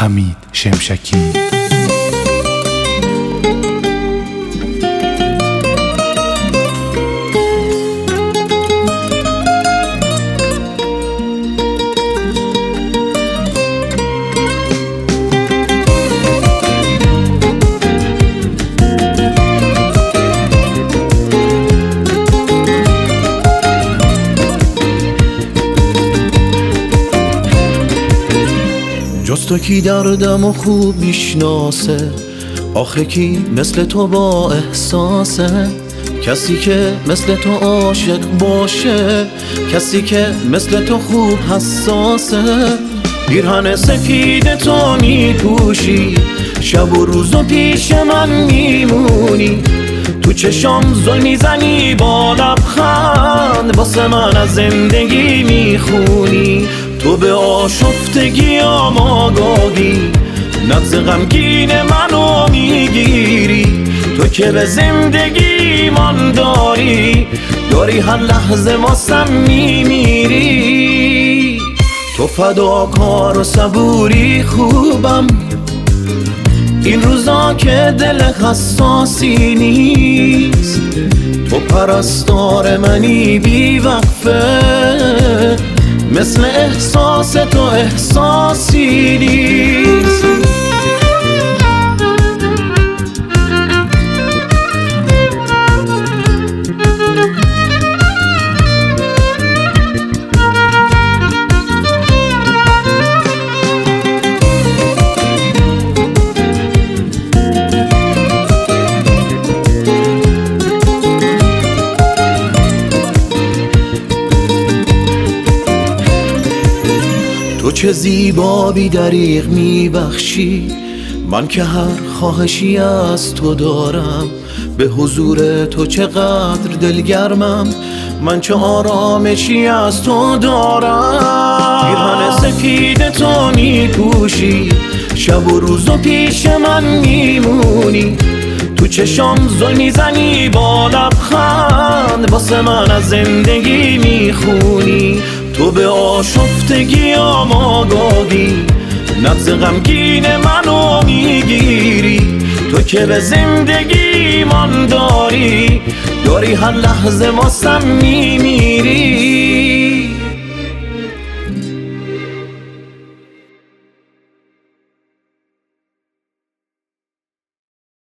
حمید شمشکی. جز تو کی دردم و خوب میشناسه؟ آخه کی مثل تو با احساسه؟ کسی که مثل تو عاشق باشه، کسی که مثل تو خوب حساسه. پیرهن سفید تو میپوشی، شب و روز و پیش من میمونی. تو چشام زل میزنی با لبخند، واسه من از زندگی میخونی. تو به آشفتگیام آگاهی، نبض غمگین منو میگیری. تو که به زندگی من داری هر لحظه واسم میمیری. تو فداکار و صبوری خوبم، این روزا که دل حساسی نیست. تو پرستار منی بی وقفه، مثل احساس تو احساسی نیست. تو چه زیبا بی دریغ میبخشی، من که هر خواهشی از تو دارم. به حضور تو چقدر دلگرمم، من چه آرامشی از تو دارم. پیرهن سفید تو میپوشی، شب و روز و پیش من میمونی. تو چشام زل میزنی با لبخند، واسه من از زندگی میخونی. تو به آشفتگیام آگاهی، نبض غمگین منو میگیری. تو که به زندگی من داری هر لحظه واسم میمیری.